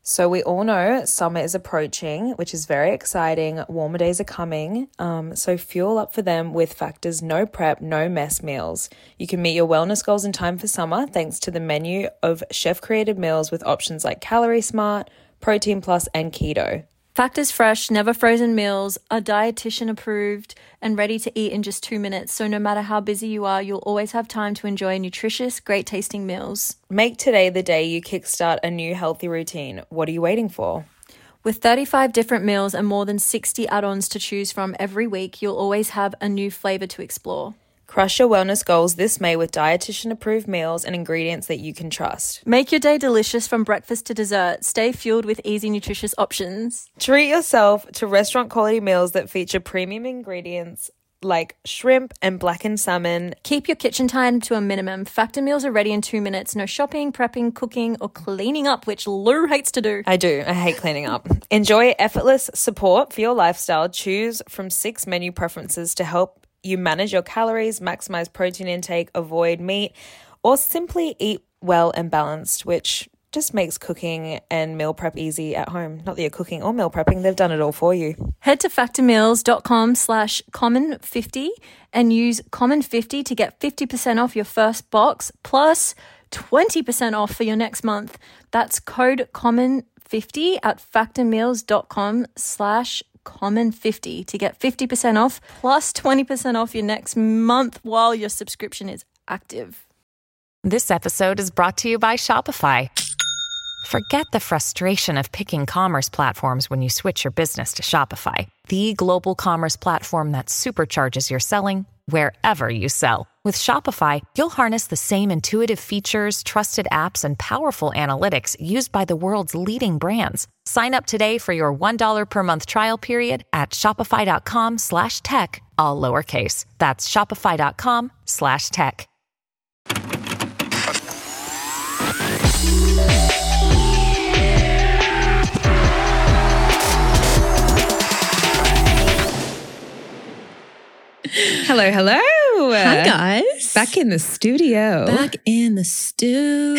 So we all know summer is approaching, which is very exciting. Warmer days are coming. So fuel up for them with Factor's no prep, no mess meals. You can meet your wellness goals in time for summer thanks to the menu of chef-created meals with options like Calorie Smart, Protein Plus, and Keto. Factor's fresh, never frozen meals are dietitian approved and ready to eat in just 2 minutes. So no matter how busy you are, you'll always have time to enjoy nutritious, great tasting meals. Make today the day you kickstart a new healthy routine. What are you waiting for? With 35 different meals and more than 60 add-ons to choose from every week, you'll always have a new flavor to explore. Crush your wellness goals this May with dietitian-approved meals and ingredients that you can trust. Make your day delicious from breakfast to dessert. Stay fueled with easy, nutritious options. Treat yourself to restaurant-quality meals that feature premium ingredients like shrimp and blackened salmon. Keep your kitchen time to a minimum. Factor meals are ready in 2 minutes. No shopping, prepping, cooking, or cleaning up, which Lou hates to do. I do. I hate cleaning up. Enjoy effortless support for your lifestyle. Choose from 6 menu preferences to help you manage your calories, maximize protein intake, avoid meat, or simply eat well and balanced, which just makes cooking and meal prep easy at home. Not that you're cooking or meal prepping, they've done it all for you. Head to factormeals.com/common50 and use common50 to get 50% off your first box plus 20% off for your next month. That's code common50 at factormeals.com/common50 to get 50% off plus 20% off your next month while your subscription is active. This episode is brought to you by Shopify. Forget the frustration of picking commerce platforms when you switch your business to Shopify, the global commerce platform that supercharges your selling wherever you sell. With Shopify, you'll harness the same intuitive features, trusted apps, and powerful analytics used by the world's leading brands. Sign up today for your $1 per month trial period at shopify.com/tech, all lowercase. That's shopify.com/tech. Hello. Hi, guys. Back in the studio. Back in the stew.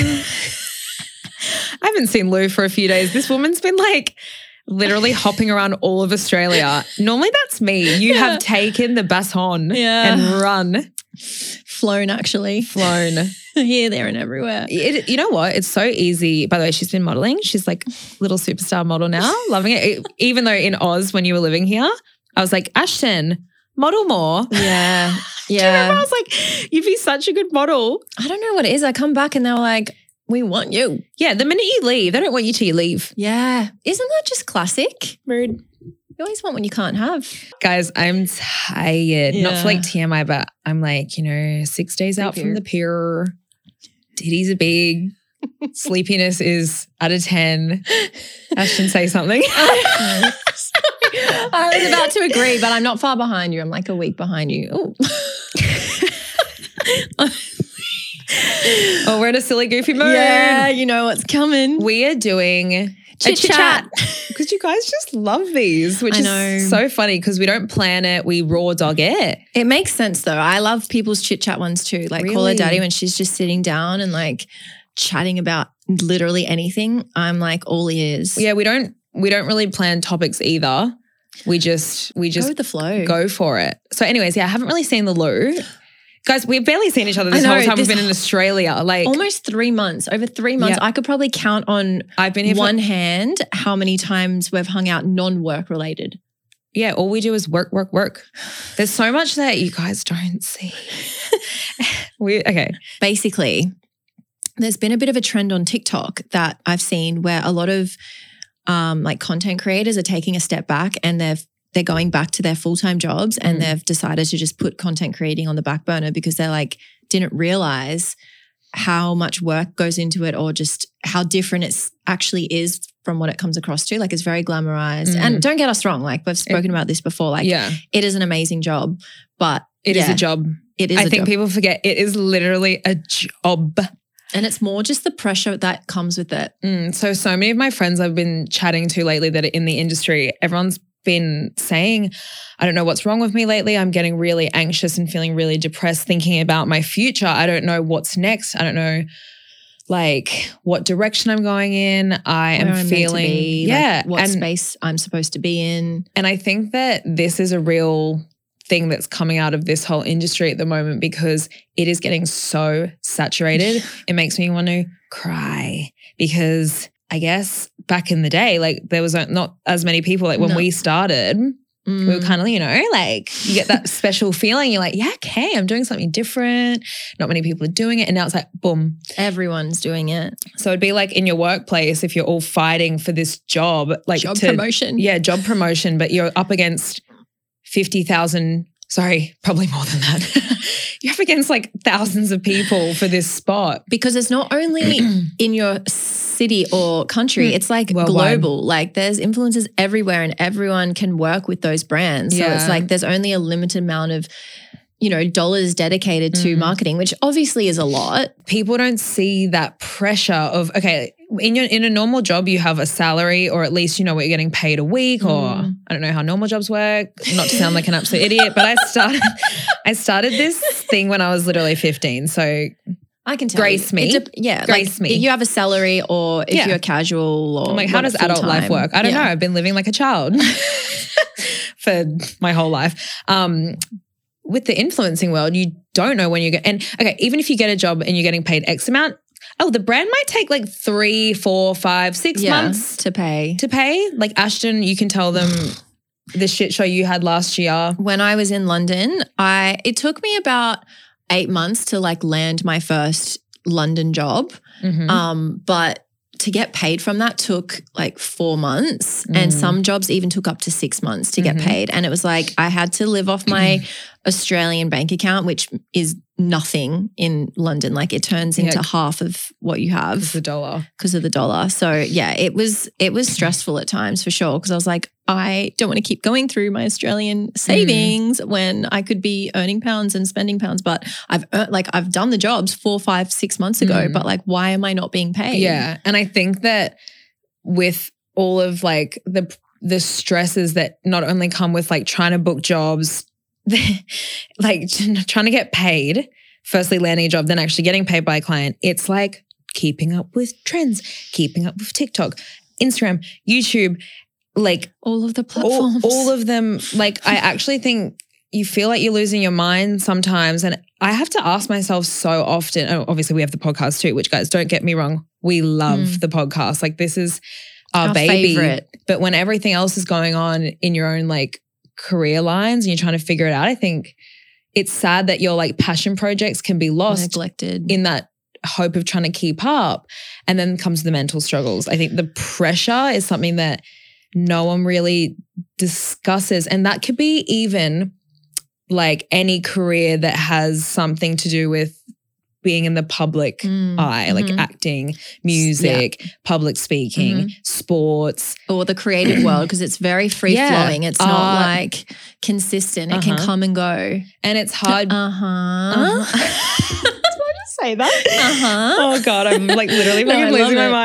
I haven't seen Lou for a few days. This woman's been like literally hopping around all of Australia. Normally that's me. You have taken the baton and run. Flown. Here, there, and everywhere. You know what? It's so easy. By the way, she's been modelling. She's like little superstar model now. Loving it. Even though in Oz, when you were living here, I was like, Ashton, model more. Yeah. Do you remember? I was like, you'd be such a good model. I don't know what it is. I come back and they were like, we want you. Yeah, the minute you leave, they don't want you till you leave. Yeah. Isn't that just classic? Rude. You always want what you can't have. Guys, I'm tired. Not for like TMI, but I'm like, 6 days out from the pier. Titties are big. Sleepiness is out of 10. Ashton, say something. I was about to agree, but I'm not far behind you. I'm like a week behind you. Ooh. Oh, we're in a silly, goofy mood. Yeah, you know what's coming. We are doing Chit chat. Because you guys just love these, which is so funny because we don't plan it. We raw dog it. It makes sense though. I love people's chit chat ones too. Like Call Her Daddy when she's just sitting down and like chatting about literally anything. I'm like all ears. Yeah, we don't really plan topics either. We just go with the flow. Go for it. So anyways, I haven't really seen the Lou. Guys, we've barely seen each other this whole time we've been in Australia. Like almost 3 months. Over 3 months. I could probably count on one hand how many times we've hung out non-work related. Yeah, all we do is work. There's so much that you guys don't see. Basically, there's been a bit of a trend on TikTok that I've seen where a lot of like content creators are taking a step back and they're going back to their full-time jobs and they've decided to just put content creating on the back burner because they're like didn't realize how much work goes into it or just how different it actually is from what it comes across to. Like it's very glamorized. And don't get us wrong, like we've spoken about this before. Like it is an amazing job, but it is a job. It is I think people forget it is literally a job. And it's more just the pressure that comes with it. So many of my friends I've been chatting to lately that are in the industry, everyone's been saying, I don't know what's wrong with me lately. I'm getting really anxious and feeling really depressed thinking about my future. I don't know what's next. I don't know like what direction I'm going in. I am Where I'm meant to feeling, be, like, what space I'm supposed to be in. And I think that this is a real thing that's coming out of this whole industry at the moment because it is getting so saturated. It makes me want to cry because I guess back in the day, like there was not as many people. Like when we started, we were kind of, you know, like you get that special feeling. You're like, yeah, okay, I'm doing something different. Not many people are doing it. And now it's like, boom. Everyone's doing it. So it'd be like in your workplace, if you're all fighting for this job, like job promotion. Yeah, job promotion, but you're up against 50,000, sorry, probably more than that. You're up against like thousands of people for this spot. Because it's not only in your city or country, it's like worldwide. global. Like there's influencers everywhere and everyone can work with those brands. So it's like there's only a limited amount of, you know, dollars dedicated to marketing, which obviously is a lot. People don't see that pressure of, okay, in a normal job, you have a salary or at least you know what you're getting paid a week or I don't know how normal jobs work, not to sound like an absolute idiot, but I started this thing when I was literally 15. So I can tell grace you. me. Grace me. You have a salary or if you're casual or I'm like, how does adult life work? I don't know. I've been living like a child for my whole life. With the influencing world, you don't know when you get, and okay, even if you get a job and you're getting paid X amount, the brand might take like 3, 4, 5, 6 months to pay. Like Ashton, you can tell them the shit show you had last year. When I was in London, it took me about 8 months to like land my first London job. But to get paid from that took like 4 months and some jobs even took up to 6 months to get paid. And it was like I had to live off my Australian bank account, which is nothing in London. Like it turns into half of what you have. Because of the dollar. So yeah, it was stressful at times for sure because I was like, I don't want to keep going through my Australian savings when I could be earning pounds and spending pounds. But I've done the jobs 4, 5, 6 months ago, but like why am I not being paid? Yeah. And I think that with all of like the stresses that not only come with like trying to book jobs, like trying to get paid, firstly landing a job, then actually getting paid by a client, it's like keeping up with trends, keeping up with TikTok, Instagram, YouTube, like all of the platforms. All of them. Like I actually think you feel like you're losing your mind sometimes. And I have to ask myself so often, obviously we have the podcast too, which guys, don't get me wrong, we love the podcast. Like this is our baby. Favorite. But when everything else is going on in your own like career lines and you're trying to figure it out, I think it's sad that your like passion projects can be lost, neglected in that hope of trying to keep up. And then comes the mental struggles. I think the pressure is something that no one really discusses. And that could be even like any career that has something to do with being in the public eye, like acting, music, public speaking, sports. Or the creative world, because it's very free-flowing. It's not like consistent. It can come and go. And it's hard. Say that. Oh God, I'm like literally losing my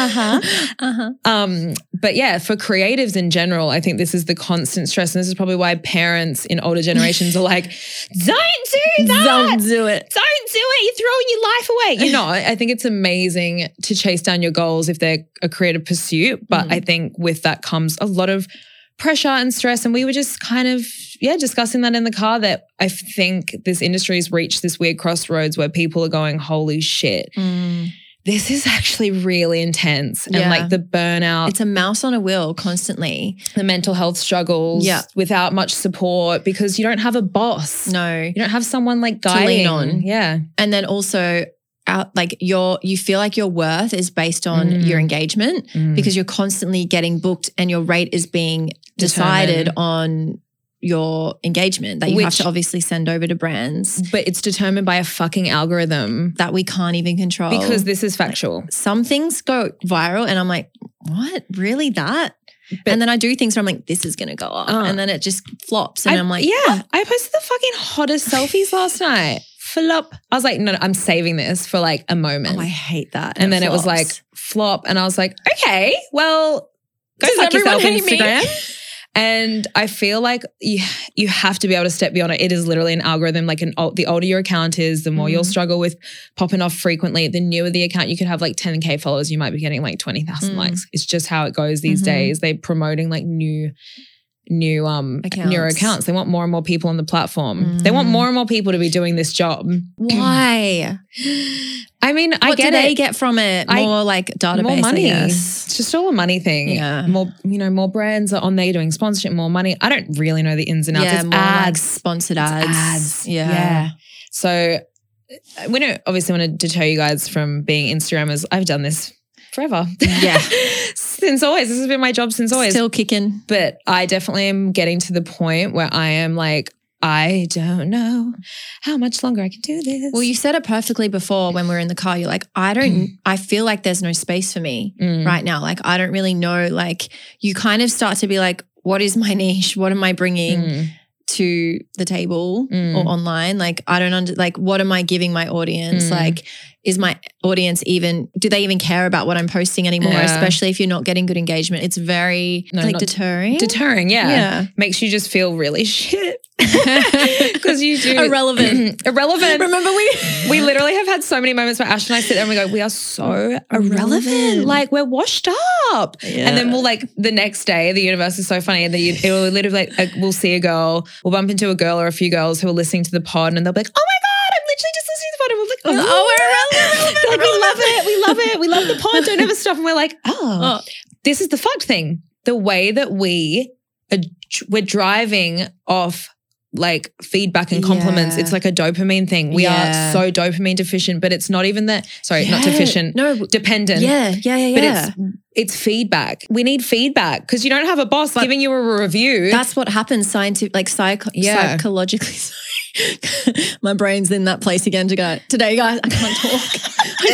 mind. But yeah, for creatives in general, I think this is the constant stress. And this is probably why parents in older generations are like, don't do that. Don't do it. Don't do it. You're throwing your life away. You know, I think it's amazing to chase down your goals if they're a creative pursuit. But I think with that comes a lot of pressure and stress. And we were just kind of, discussing that in the car, that I think this industry's reached this weird crossroads where people are going, holy shit, this is actually really intense. And like the burnout. It's a mouse on a wheel constantly. The mental health struggles without much support because you don't have a boss. No. You don't have someone like guiding. To lean on. Yeah. And then also you feel like your worth is based on your engagement because you're constantly getting booked and your rate is being decided on your engagement that you have to obviously send over to brands. But it's determined by a fucking algorithm that we can't even control. Because this is factual. Some things go viral and I'm like, what? Really that? And then I do things where I'm like, this is going to go up. And then it just flops. And I'm like, I posted the fucking hottest selfies last night. Flop. I was like, no, I'm saving this for like a moment. Oh, I hate that. And then it was like flop. And I was like, okay, well, go fuck yourself, Instagram. And I feel like you have to be able to step beyond it. It is literally an algorithm. Like the older your account is, the more you'll struggle with popping off frequently. The newer the account, you could have like 10K followers. You might be getting like 20,000 likes. It's just how it goes these days. They're promoting like new accounts. They want more and more people on the platform. They want more and more people to be doing this job. Why? I mean, what do they get from it? More like database, more money. I guess. It's just all a money thing. Yeah. More brands are on there doing sponsorship, more money. I don't really know the ins and outs. Yeah, It's more ads. like sponsored ads. Yeah. So we don't obviously want to deter you guys from being Instagrammers. I've done this forever. Yeah. Since always. This has been my job since always. Still kicking. But I definitely am getting to the point where I am like, I don't know how much longer I can do this. Well, you said it perfectly before when we were in the car. You're like, I feel like there's no space for me right now. Like, I don't really know. Like, you kind of start to be like, what is my niche? What am I bringing to the table or online? Like, I don't what am I giving my audience? Like, is my audience do they even care about what I'm posting anymore? Yeah. Especially if you're not getting good engagement. It's very deterring. Deterring, yeah. Makes you just feel really shit. Because you do. Irrelevant. Remember we literally have had so many moments where Ash and I sit there and we go, we are so irrelevant. Like, we're washed up. Yeah. And then we'll like the next day, the universe is so funny. And it will literally like, we'll see a girl, we'll bump into a girl or a few girls who are listening to the pod and they'll be like, oh my God, I'm literally just listening to the pod. And we're like, we're irrelevant. Like, we love it. We love it. We love the pod. Don't ever stop. And we're like, this is the fucked thing. The way that we're driving off like feedback and compliments. It's like a dopamine thing. We are so dopamine deficient, but it's not even that. Sorry, not deficient. No, dependent. Yeah. But it's feedback. We need feedback because you don't have a boss giving you a review. That's what happens psychologically. Sorry. My brain's in that place again to go, today, guys, I can't talk.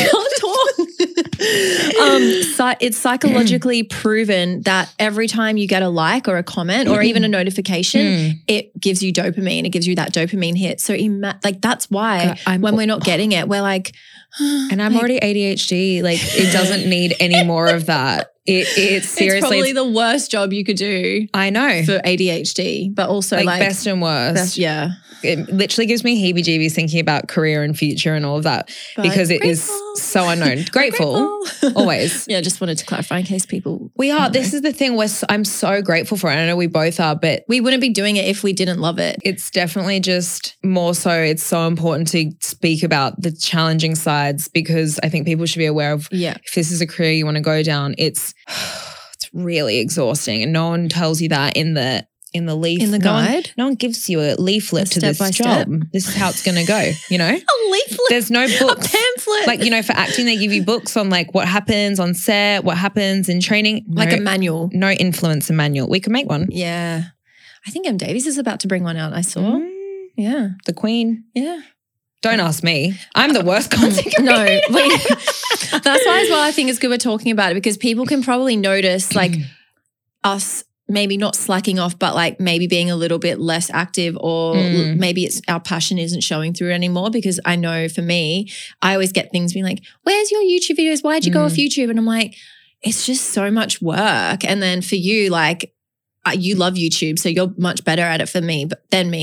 It's psychologically proven that every time you get a like or a comment or even a notification, it gives you dopamine. It gives you that dopamine hit. So that's why when we're not getting it, we're like, and I'm already ADHD. Like, it doesn't need any more of that. It's seriously. It's probably the worst job you could do. I know. For ADHD, but also like best and worst. Yeah. It literally gives me heebie-jeebies thinking about career and future and all of that because it is so unknown. Grateful. Always. Yeah, just wanted to clarify in case people. We are. This is the thing I'm so grateful for it. I know we both are, but we wouldn't be doing it if we didn't love it. It's definitely just more so it's so important to speak about the challenging sides because I think people should be aware of if this is a career you want to go down, it's really exhausting and no one tells you that in the guide. No one gives you a leaflet to this job. This is how it's going to go, you know? A leaflet. There's no books. A pamphlet. Like, you know, for acting, they give you books on like what happens on set, what happens in training. Like a manual. No influencer manual. We can make one. Yeah. I think M. Davies is about to bring one out, I saw. Yeah. The Queen. Yeah. Don't ask me. I'm the worst content creator. No. That's why as well I think it's good we're talking about it because people can probably notice like us maybe not slacking off, but like maybe being a little bit less active or maybe it's our passion isn't showing through anymore because I know for me, I always get things being like, where's your YouTube videos? Why'd you go off YouTube? And I'm like, it's just so much work. And then for you, like you love YouTube, so you're much better at it than me.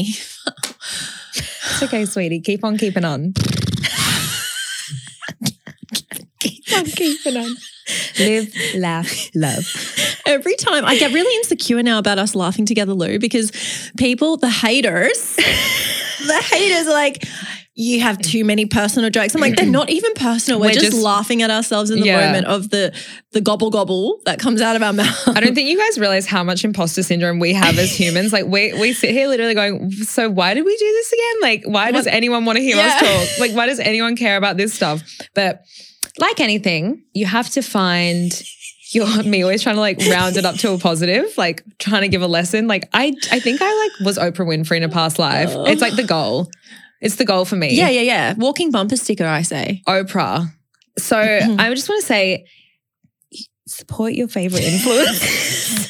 It's okay, sweetie. Keep on keeping on. Keep on keeping on. Live, laugh, love. Every time I get really insecure now about us laughing together, Lou, because the haters are like, you have too many personal jokes. I'm like, they're not even personal. We're just laughing at ourselves in the moment of the gobble that comes out of our mouth. I don't think you guys realize how much imposter syndrome we have as humans. Like we sit here literally going, so why did we do this again? Like, why does anyone want to hear us talk? Like, why does anyone care about this stuff? But like anything, you have to find me always trying to like round it up to a positive, like trying to give a lesson. Like I think I like was Oprah Winfrey in a past life. It's like the goal. It's the goal for me. Yeah. Walking bumper sticker, I say. Oprah. So I just want to say, support your favorite influence.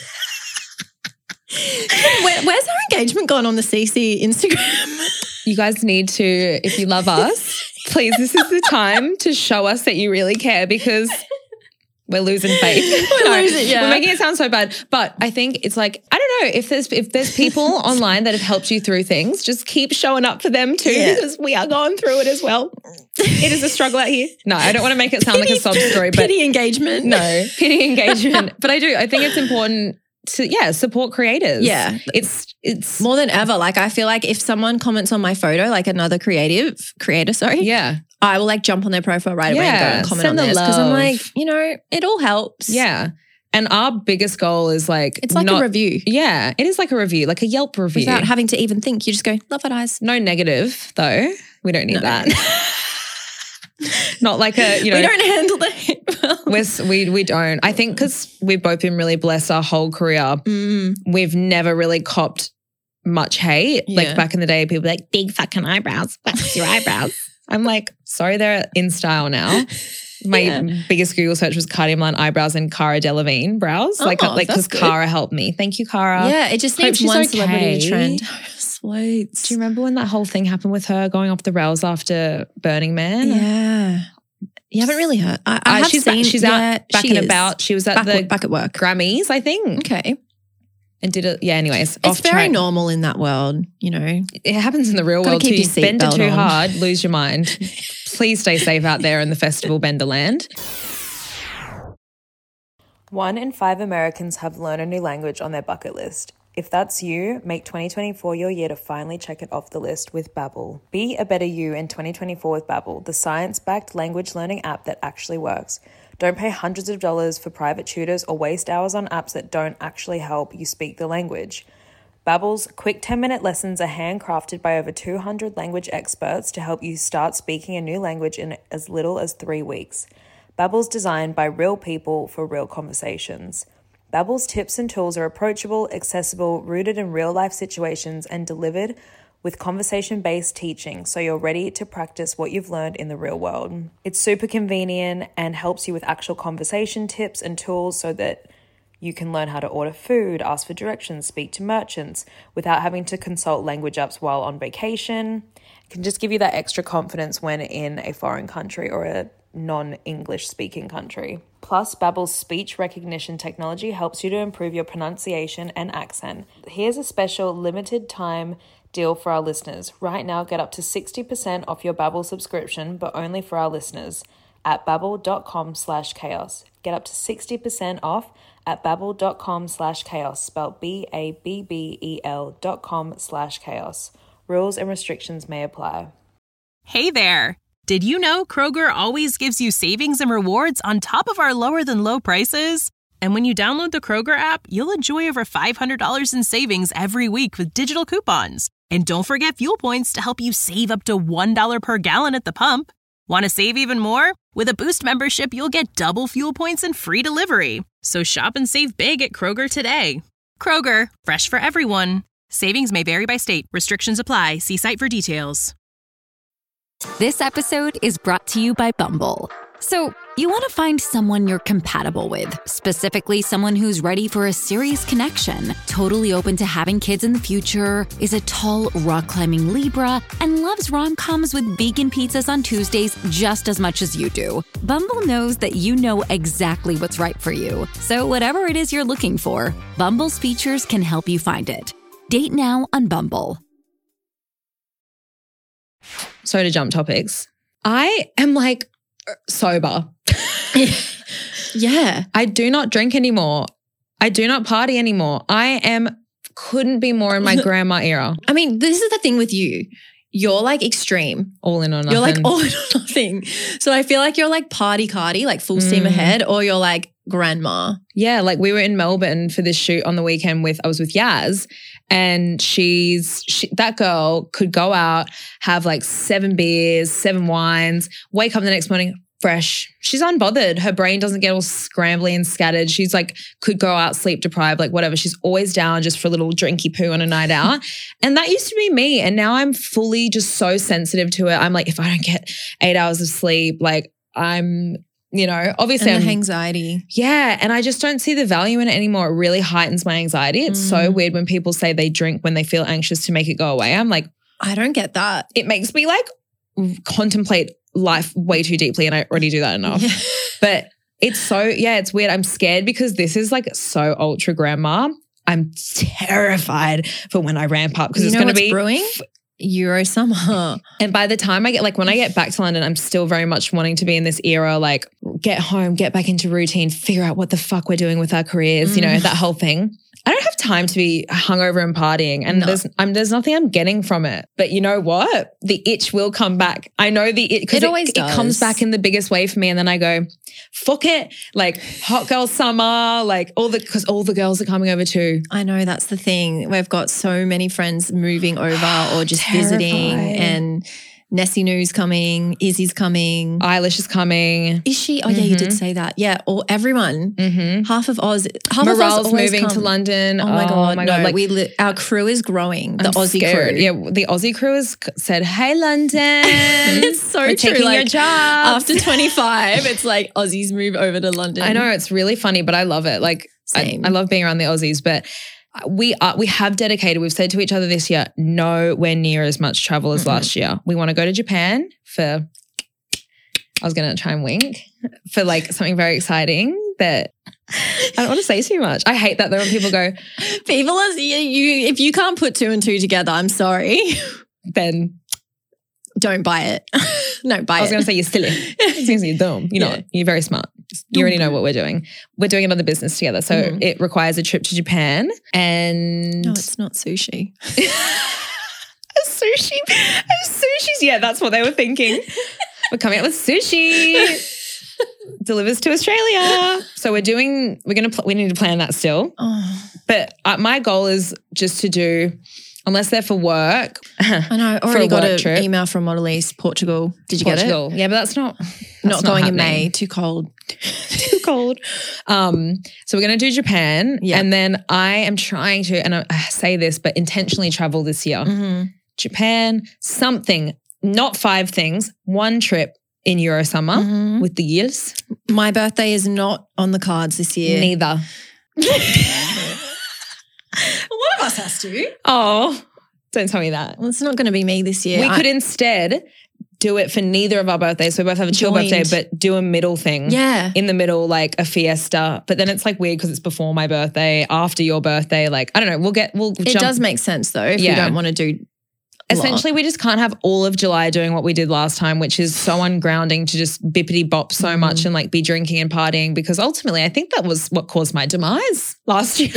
Where's our engagement gone on the CC Instagram? You guys need to, if you love us, please, this is the time to show us that you really care because We're losing faith. Yeah. We're making it sound so bad. But I think it's like, I don't know, if there's people online that have helped you through things, just keep showing up for them too, because we are going through it as well. It is a struggle out here. No, I don't want to make it sound like a sob story, but pity engagement. No, pity engagement. But I think it's important to, support creators. Yeah. It's more than ever. Like, I feel like if someone comments on my photo, like another creator, yeah. I will like jump on their profile right away and go and comment on theirs, because I'm like, it all helps. Yeah. And our biggest goal is like, it's like a review. Yeah, it is like a review, like a Yelp review. Without having to even think, you just go, love it, eyes. No negative though. We don't need that. Not like a, we don't handle the hate well. We don't. I think because we've both been really blessed our whole career, we've never really copped much hate. Yeah. Like back in the day, people were like, big fucking eyebrows. What's your eyebrows? I'm like, sorry, they're in style now. My biggest Google search was Cardi Milan eyebrows and Cara Delevingne brows. Because Cara helped me. Thank you, Cara. Yeah, it just needs one celebrity to trend. Sweet. Do you remember when that whole thing happened with her going off the rails after Burning Man? Yeah. You haven't really heard. I have seen. She's out back and about. She was at back at work. Grammys, I think. Okay. And did it. Yeah. Anyways, it's very normal in that world. It happens in the real world too. Bend it too hard, lose your mind. Please stay safe out there in the festival Benderland. 1 in 5 Americans have learned a new language on their bucket list. If that's you, make 2024 your year to finally check it off the list with Babbel. Be a better you in 2024 with Babbel, the science-backed language learning app that actually works. Don't pay hundreds of dollars for private tutors or waste hours on apps that don't actually help you speak the language. Babbel's quick 10-minute lessons are handcrafted by over 200 language experts to help you start speaking a new language in as little as 3 weeks. Babbel's designed by real people for real conversations. Babbel's tips and tools are approachable, accessible, rooted in real-life situations, and delivered with conversation-based teaching, so you're ready to practice what you've learned in the real world. It's super convenient and helps you with actual conversation tips and tools so that you can learn how to order food, ask for directions, speak to merchants without having to consult language apps while on vacation. It can just give you that extra confidence when in a foreign country or a non-English speaking country. Plus, Babbel's speech recognition technology helps you to improve your pronunciation and accent. Here's a special limited time deal for our listeners. Right now, get up to 60% off your Babbel subscription, but only for our listeners at babbel.com/chaos. Get up to 60% off at babbel.com/chaos, spelled BABBEL.com/chaos. Rules and restrictions may apply. Hey there! Did you know Kroger always gives you savings and rewards on top of our lower than low prices? And when you download the Kroger app, you'll enjoy over $500 in savings every week with digital coupons. And don't forget fuel points to help you save up to $1 per gallon at the pump. Want to save even more? With a Boost membership, you'll get double fuel points and free delivery. So shop and save big at Kroger today. Kroger, fresh for everyone. Savings may vary by state. Restrictions apply. See site for details. This episode is brought to you by Bumble. So, you want to find someone you're compatible with, specifically someone who's ready for a serious connection, totally open to having kids in the future, is a tall, rock-climbing Libra, and loves rom-coms with vegan pizzas on Tuesdays just as much as you do. Bumble knows that you know exactly what's right for you. So whatever it is you're looking for, Bumble's features can help you find it. Date now on Bumble. So to jump topics, I am like sober. Yeah. I do not drink anymore. I do not party anymore. Couldn't be more in my grandma era. I mean, this is the thing with you. You're like extreme. All in or nothing. You're like all in or nothing. So I feel like you're like party cardi, like full steam ahead, or you're like grandma. Yeah, like we were in Melbourne for this shoot on the weekend I was with Yaz, and that girl could go out, have like 7 beers, 7 wines, wake up the next morning fresh. She's unbothered. Her brain doesn't get all scrambly and scattered. She's like, could go out sleep deprived, like whatever. She's always down just for a little drinky poo on a night out. And that used to be me. And now I'm fully just so sensitive to it. I'm like, if I don't get 8 hours of sleep, like I'm, obviously and the anxiety. Yeah. And I just don't see the value in it anymore. It really heightens my anxiety. It's so weird when people say they drink when they feel anxious to make it go away. I'm like, I don't get that. It makes me like contemplate life way too deeply, and I already do that enough. Yeah. But it's weird. I'm scared because this is like so ultra grandma. I'm terrified for when I ramp up because it's going to be brewing. Euro summer. And by the time when I get back to London, I'm still very much wanting to be in this era, like get home, get back into routine, figure out what the fuck we're doing with our careers, you know, that whole thing. I don't have time to be hungover and partying, and there's nothing I'm getting from it. But you know what? The itch will come back. I know the itch because it comes back in the biggest way for me, and then I go, fuck it, like hot girl summer, like because all the girls are coming over too. I know, that's the thing. We've got so many friends moving over or just visiting, and Nessie Noo's coming, Izzy's coming, Eilish is coming. Is she? Oh yeah, you did say that. Yeah, or everyone. Half of Oz. Morale's moving to London. Oh my god, no! Like our crew is growing. The Aussie crew. Yeah, the Aussie crew has said, "Hey, London, it's so we're true. Taking your job after 25, it's like Aussies move over to London. I know, it's really funny, but I love it. Like I love being around the Aussies, but. We have dedicated, we've said to each other this year, nowhere near as much travel as last year. We want to go to Japan I was going to try and wink, for like something very exciting that I don't want to say too much. I hate that when people go. People are, if you can't put two and two together, I'm sorry. Then. Don't buy it. No, buy it. I was going to say you're silly. It seems you're dumb. You're not. You're very smart. You already know what we're doing. We're doing another business together. So it requires a trip to Japan and... No, it's not sushi. Sushi's, yeah, that's what they were thinking. We're coming up with sushi. Delivers to Australia. So we need to plan that still. Oh. But my goal is just to do... Unless they're for work. I know. I already got an email from Modelise, Portugal. Did you get it? Yeah, but that's not going happening. In May. Too cold. Too cold. So we're going to do Japan. Yep. And then I am trying to, and I say this, but intentionally travel this year. Japan, something, not 5 things, 1 trip in Euro summer with the years. My birthday is not on the cards this year. Neither. One of us has to. Oh, don't tell me that. Well, it's not going to be me this year. We could instead do it for neither of our birthdays. So we both have a chill birthday, but do a middle thing. Yeah. In the middle, like a fiesta. But then it's like weird because it's before my birthday, after your birthday. Like, I don't know. It does make sense though if you don't want to do essentially, we just can't have all of July doing what we did last time, which is so ungrounding to just bippity bop so much and like be drinking and partying, because ultimately I think that was what caused my demise last year.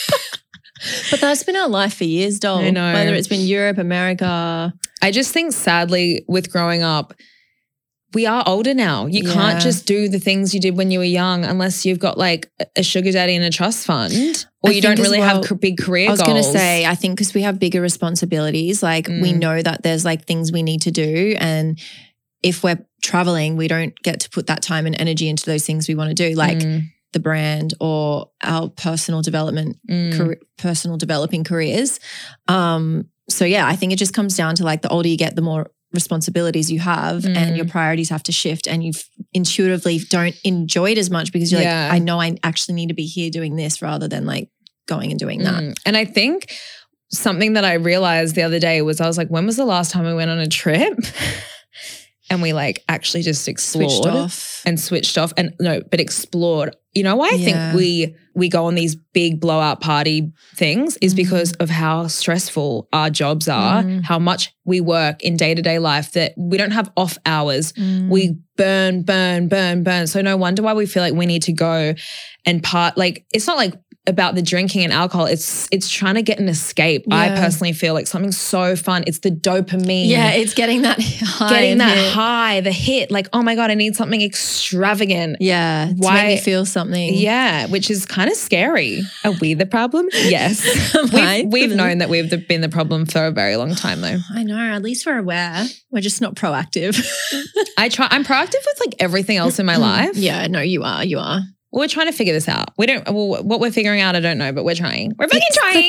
But that's been our life for years, doll. I know. Whether it's been Europe, America. I just think sadly with growing up, we are older now. You can't just do the things you did when you were young unless you've got like a sugar daddy and a trust fund, or you don't really have big career goals. I was going to say, I think because we have bigger responsibilities, like we know that there's like things we need to do, and if we're traveling, we don't get to put that time and energy into those things we want to do, like the brand or our personal development, personal developing careers. So yeah, I think it just comes down to like the older you get, the more responsibilities you have and your priorities have to shift, and you intuitively don't enjoy it as much because you're like, I know I actually need to be here doing this rather than like going and doing that. And I think something that I realized the other day was I was like, when was the last time we went on a trip? And we like actually just explored switched off and explored. You know why I think we go on these big blowout party things is because of how stressful our jobs are, how much we work in day-to-day life, that we don't have off hours. We burn. So no wonder why we feel like we need to go and like it's not like about the drinking and alcohol. It's trying to get an escape. Yeah. I personally feel like something so fun. It's the dopamine. Yeah, it's getting that high. Getting that high, the hit. Like, oh my God, I need something extravagant. Yeah, to make me feel something. Yeah, which is kind of scary. Are we the problem? Yes. We've known that we've been the problem for a very long time though. I know, at least we're aware. We're just not proactive. I'm proactive with like everything else in my life. Yeah, no, you are. Well, we're trying to figure this out. What we're figuring out, I don't know, but we're trying. We're fucking trying. The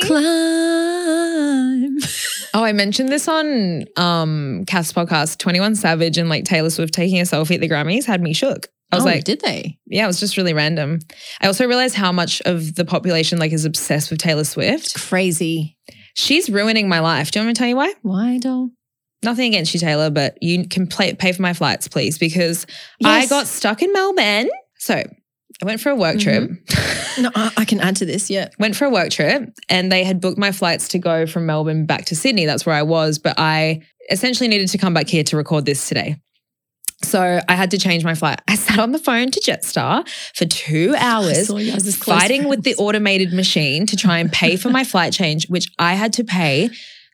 climb. Oh, I mentioned this on Cass podcast. 21 Savage and like Taylor Swift taking a selfie at the Grammys had me shook. I was like, did they? Yeah, it was just really random. I also realized how much of the population like is obsessed with Taylor Swift. Crazy. She's ruining my life. Do you want me to tell you why? Why, doll? Nothing against you, Taylor, but you can pay for my flights, please, because I got stuck in Melbourne. So I went for a work trip. No, I can add to this. Yeah. Went for a work trip and they had booked my flights to go from Melbourne back to Sydney. That's where I was. But I essentially needed to come back here to record this today. So I had to change my flight. I sat on the phone to Jetstar for 2 hours fighting with the automated machine to try and pay for my flight change, which I had to pay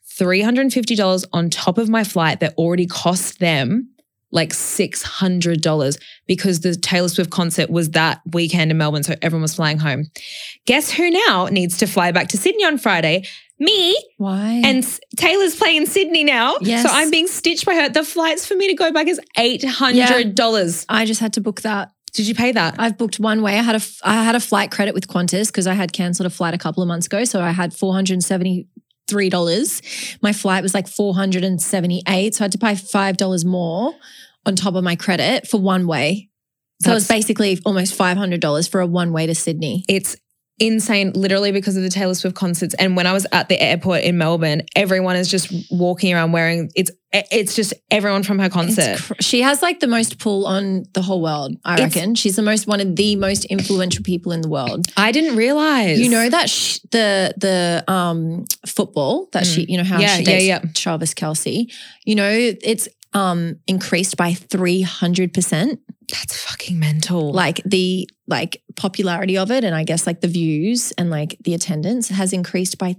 $350 on top of my flight that already cost them like $600 because the Taylor Swift concert was that weekend in Melbourne, so everyone was flying home. Guess who now needs to fly back to Sydney on Friday? Me. Why? And Taylor's playing in Sydney now. Yes. So I'm being stitched by her. The flights for me to go back is $800. I just had to book that. Did you pay that? I've booked one way. I had a flight credit with Qantas because I had cancelled a flight a couple of months ago. So I had $473. My flight was like $478. So I had to pay $5 more on top of my credit for one way. So it was basically almost $500 for a one way to Sydney. It's insane, literally because of the Taylor Swift concerts. And when I was at the airport in Melbourne, everyone is just walking around wearing, it's just everyone from her concert. She has like the most pull on the whole world, I reckon. She's one of the most influential people in the world. I didn't realize. You know that the football that she, you know how she dates Travis Kelce, you know, it's increased by 300%. That's fucking mental. Like the popularity of it and I guess like the views and like the attendance has increased by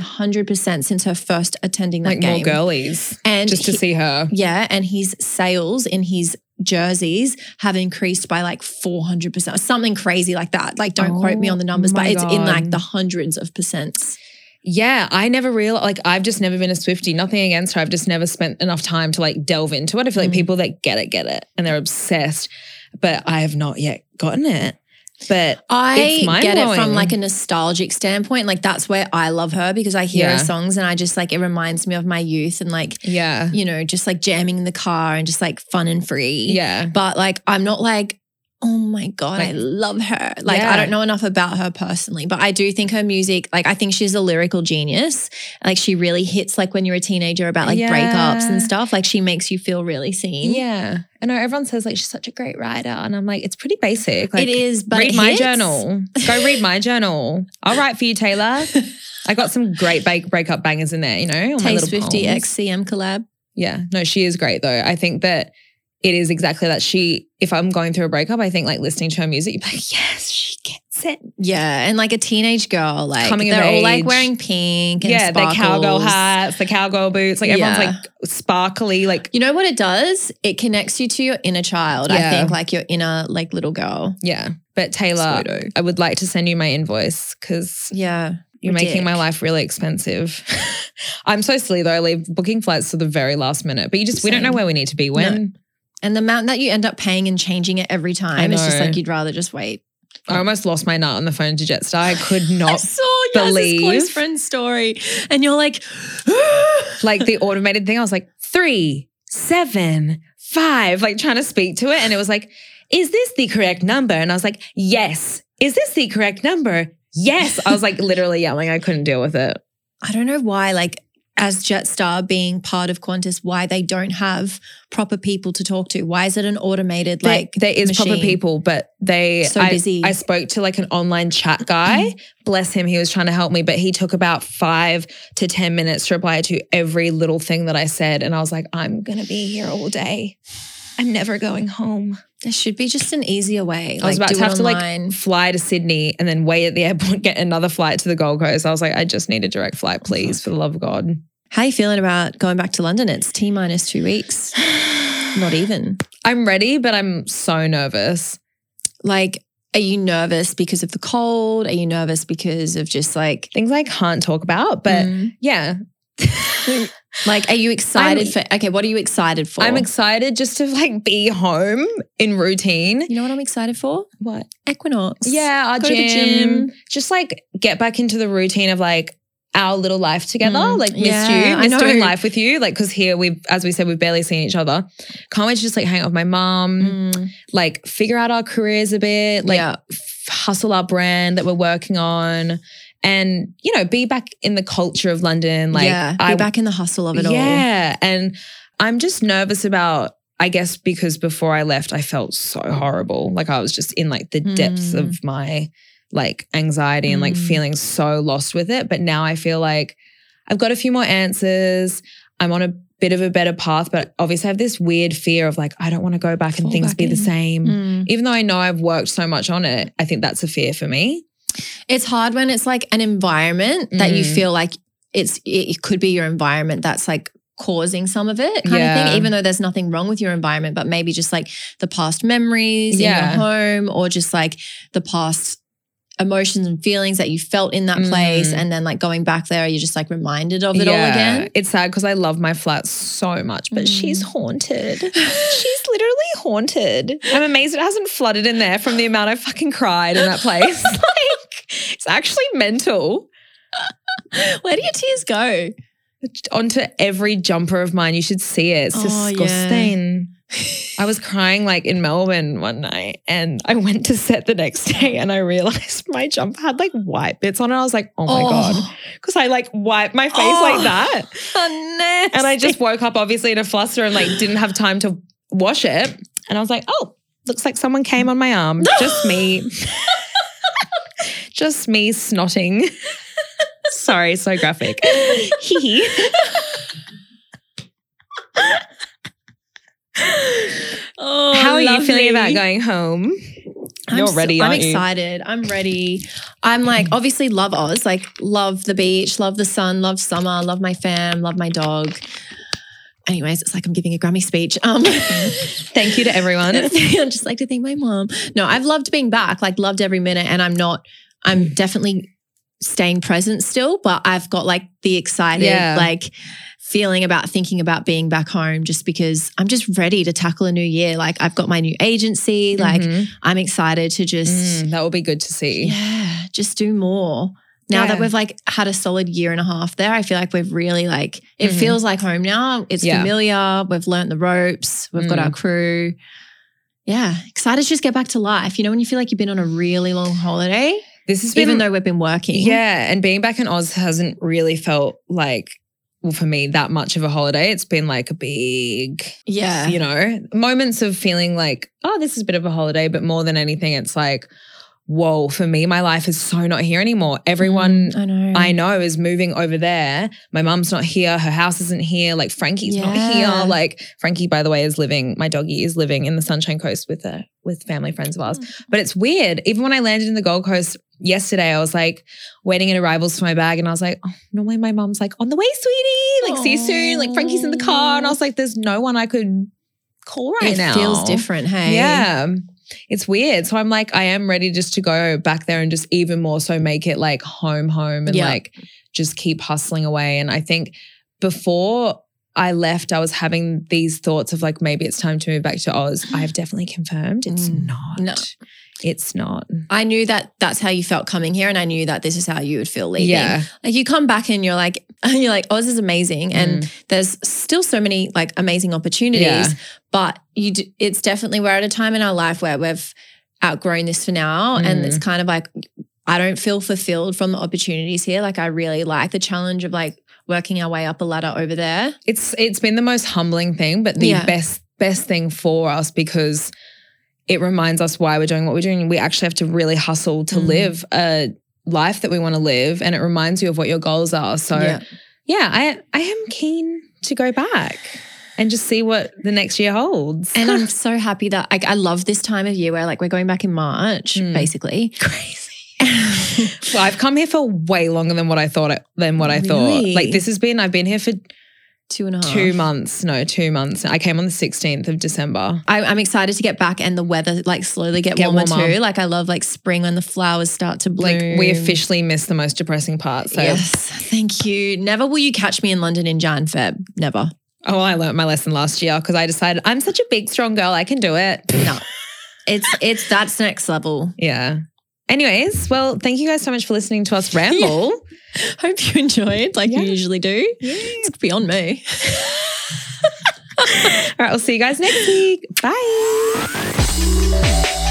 300% since her first attending that game. More girlies and just to see her. Yeah, and his sales in his jerseys have increased by like 400%, something crazy like that. Like don't quote me on the numbers, but it's in like the hundreds of percents. Yeah, I never realized, like I've just never been a Swiftie, nothing against her. I've just never spent enough time to like delve into it. I feel like people that get it and they're obsessed, but I have not yet gotten it. But I get it from like a nostalgic standpoint. Like that's where I love her because I hear her songs and I just like, it reminds me of my youth and like, you know, just like jamming in the car and just like fun and free. Yeah. But like, I'm not like, oh my God, I love her. Like I don't know enough about her personally, but I do think her music, like I think she's a lyrical genius. Like she really hits like when you're a teenager about like breakups and stuff. Like she makes you feel really seen. Yeah. I know everyone says like she's such a great writer and I'm like, it's pretty basic. Like, it is, but read my journal. Go read my journal. I'll write for you, Taylor. I got some great breakup bangers in there, you know. Taste 50 XCM collab. Yeah. No, she is great though. I think that it is exactly that. If I'm going through a breakup, I think like listening to her music, you're like, yes, she gets it. Yeah. And like a teenage girl, like coming of they're age. all like wearing pink and sparkles. The cowgirl hats, the cowgirl boots, like everyone's like sparkly. Like, you know what it does? It connects you to your inner child. I think like your inner like little girl. Yeah. But Taylor, I would like to send you my invoice because you're making my life really expensive. I'm so silly though. I leave booking flights to the very last minute, but we don't know where we need to be when. No. And the amount that you end up paying and changing it every time, it's just like you'd rather just wait. I almost lost my nut on the phone to Jetstar. I could not believe. Close friend story. And you're like, like the automated thing. I was like 3, 7, 5, like trying to speak to it. And it was like, is this the correct number? And I was like, yes. Is this the correct number? Yes. I was like literally yelling. I couldn't deal with it. I don't know why, like, as Jetstar being part of Qantas, why they don't have proper people to talk to. Why is it an automated there is machine? Proper people, but busy. I spoke to like an online chat guy. Bless him, he was trying to help me, but he took about 5 to 10 minutes to reply to every little thing that I said. And I was like, I'm going to be here all day. I'm never going home. There should be just an easier way. I was about to have to like fly to Sydney and then wait at the airport, get another flight to the Gold Coast. I was like, I just need a direct flight, please, for the love of God. How are you feeling about going back to London? It's T-minus 2 weeks. Not even. I'm ready, but I'm so nervous. Like, are you nervous because of the cold? Are you nervous because of just like things I can't talk about? But yeah. Like, are you excited what are you excited for? I'm excited just to like be home in routine. You know what I'm excited for? What? Equinox. Yeah, our Go to the gym. Just like get back into the routine of like our little life together. Like missed doing life with you. Like, cause here as we said, we've barely seen each other. Can't wait to just like hang out with my mom, like figure out our careers a bit, like hustle our brand that we're working on. And, you know, be back in the culture of London. Like, be back in the hustle of it all. Yeah. And I'm just nervous about I guess because before I left, I felt so horrible. Like I was just in like the depths of my like anxiety and like feeling so lost with it. But now I feel like I've got a few more answers. I'm on a bit of a better path, but obviously I have this weird fear of like, I don't want to go back and things be the same. Even though I know I've worked so much on it, I think that's a fear for me. It's hard when it's like an environment that you feel like it could be your environment that's like causing some of it kind of thing, even though there's nothing wrong with your environment, but maybe just like the past memories in your home or just like the past emotions and feelings that you felt in that place, and then like going back there, you're just like reminded of it all again. It's sad because I love my flat so much, but she's haunted. She's literally haunted. I'm amazed it hasn't flooded in there from the amount I fucking cried in that place. Like, it's actually mental. Where do your tears go? Onto every jumper of mine. You should see it. It's disgusting. I was crying like in Melbourne one night and I went to set the next day and I realized my jumper had like white bits on it. I was like, oh my God. Because I like wiped my face like that. Nasty. And I just woke up obviously in a fluster and like didn't have time to wash it. And I was like, oh, looks like someone came on my arm. Just me. Just me snotting. Sorry, so graphic. Hee. How are you feeling about going home? You're ready, aren't you? I'm excited. I'm ready. I'm like, obviously love Oz, like love the beach, love the sun, love summer, love my fam, love my dog. Anyways, it's like I'm giving a Grammy speech. Thank you to everyone. I'd just like to thank my mom. No, I've loved being back, like loved every minute, and I'm definitely staying present still, but I've got like the excited like feeling about thinking about being back home just because I'm just ready to tackle a new year. Like I've got my new agency, like I'm excited to just that will be good to see. Yeah, just do more. Now that we've like had a solid year and a half there, I feel like we've really like it feels like home now. It's familiar. We've learnt the ropes. We've got our crew. Yeah, excited to just get back to life. You know, when you feel like you've been on a really long holiday. This has been, even though we've been working. Yeah, and being back in Oz hasn't really felt like, well, for me, that much of a holiday. It's been like a big, you know, moments of feeling like, oh, this is a bit of a holiday, but more than anything, it's like, whoa, for me, my life is so not here anymore. Everyone I know is moving over there. My mum's not here. Her house isn't here. Like Frankie's not here. Like Frankie, by the way, my doggy is living in the Sunshine Coast with family friends of ours. But it's weird. Even when I landed in the Gold Coast yesterday, I was like waiting at arrivals for my bag and I was like, oh, normally my mum's like, on the way, sweetie. Like, see you soon. Like Frankie's in the car. And I was like, there's no one I could call right now. It feels different, hey? Yeah. It's weird. So I'm like, I am ready just to go back there and just even more so make it like home and like just keep hustling away. And I think before I left, I was having these thoughts of like, maybe it's time to move back to Oz. I have definitely confirmed it's not. No. It's not. I knew that that's how you felt coming here and I knew that this is how you would feel leaving. Yeah. Like you come back and you're like, Oz is amazing and there's still so many like amazing opportunities, but it's definitely we're at a time in our life where we've outgrown this for now and it's kind of like I don't feel fulfilled from the opportunities here. Like I really like the challenge of like working our way up a ladder over there. It's been the most humbling thing, but the best thing for us because it reminds us why we're doing what we're doing. We actually have to really hustle to live a life that we want to live and it reminds you of what your goals are. So I am keen to go back and just see what the next year holds. And I'm so happy that I love this time of year where like we're going back in March basically. Crazy. Well, I've come here for way longer than what I thought. Like I've been here for 2 months. No, 2 months. I came on the 16th of December. I'm excited to get back and the weather like slowly get warmer too. Like I love like spring when the flowers start to bloom. Like we officially missed the most depressing part. So. Yes, thank you. Never will you catch me in London in Jan, Feb. Never. Oh, I learnt my lesson last year because I decided I'm such a big, strong girl. I can do it. No, it's that's next level. Yeah. Anyways, well, thank you guys so much for listening to us ramble. Hope you enjoyed like you usually do. Yeah. It's beyond me. All right, we'll see you guys next week. Bye.